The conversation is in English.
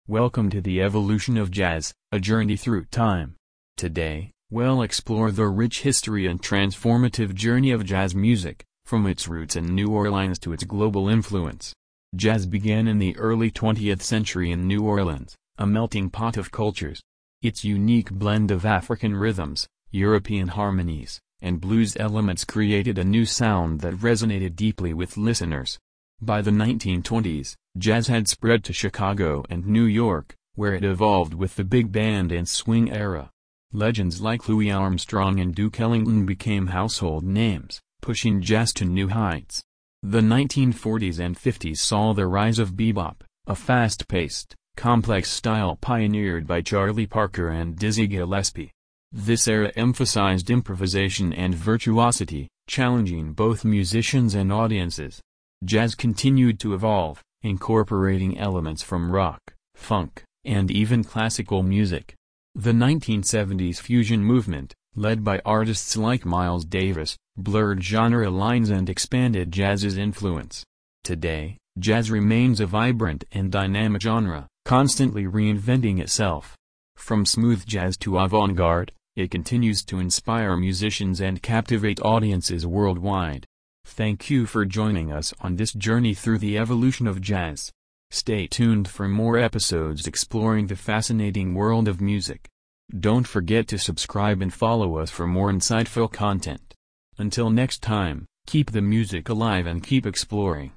Welcome to the evolution of jazz, a journey through time. Today, we'll explore the rich history and transformative journey of jazz music, from its roots in New Orleans to its global influence. Jazz began in the early 20th century in New Orleans, a melting pot of cultures. Its unique blend of African rhythms, European harmonies, and blues elements created a new sound that resonated deeply with listeners. By the 1920s, jazz had spread to Chicago and New York, where it evolved with the big band and swing era. Legends like Louis Armstrong and Duke Ellington became household names, pushing jazz to new heights. The 1940s and 50s saw the rise of bebop, a fast-paced, complex style pioneered by Charlie Parker and Dizzy Gillespie. This era emphasized improvisation and virtuosity, challenging both musicians and audiences. Jazz continued to evolve, incorporating elements from rock, funk, and even classical music. The 1970s fusion movement, led by artists like Miles Davis, blurred genre lines and expanded jazz's influence. Today, jazz remains a vibrant and dynamic genre, constantly reinventing itself. From smooth jazz to avant-garde, it continues to inspire musicians and captivate audiences worldwide. Thank you for joining us on this journey through the evolution of jazz. Stay tuned for more episodes exploring the fascinating world of music. Don't forget to subscribe and follow us for more insightful content. Until next time, keep the music alive and keep exploring.